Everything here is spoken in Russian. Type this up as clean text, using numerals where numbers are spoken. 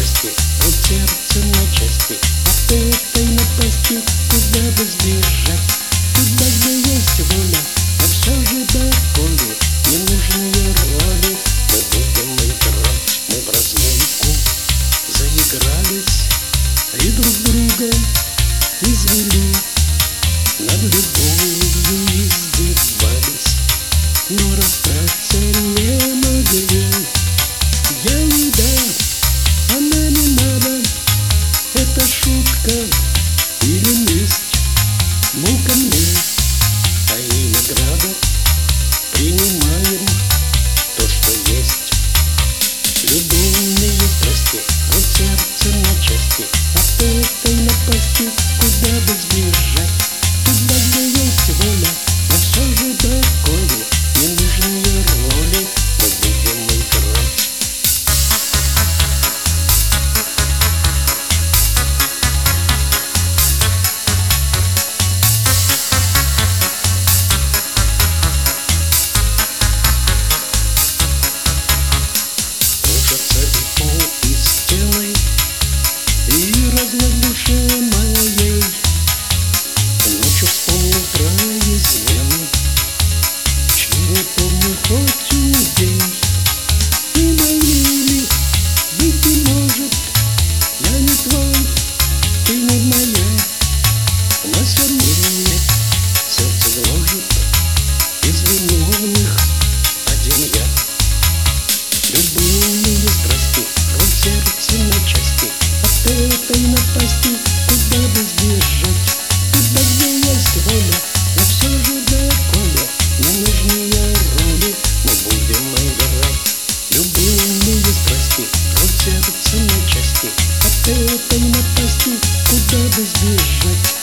страсти, от сердца на части, от этой напасти куда бы сбежать, куда где есть воля, но все же доколе ненужные роли. Мы будем играть, мы в разминку заигрались и друг друга извели, над любовью издевались, но расстаться не могли. Делай, да, она не надо, это шутка или месть, ну-ка мне, а и награда, принимаем то, что есть. Любовные страсти, от сердца на части, от этой напасти куда бы сбежать, куда где есть воля, но все же доколе ненужные роли. Мы будем играть. Рушатся и пол, и стены, и разлад в душе моей. Ночью вспомнил про измену, чего помню, хоть убей. И моими быть не может, я не твой, ты не моя. Но сильнее сердце гложет, из виновных один я. Любовные страсти, от сердца на части, от этой напасти куда бы сбежать, куда где есть воля, но все же доколе ненужные роли. Мы будем играть. Любовные страсти, от сердца на части, от этой напасти куда бы сбежать.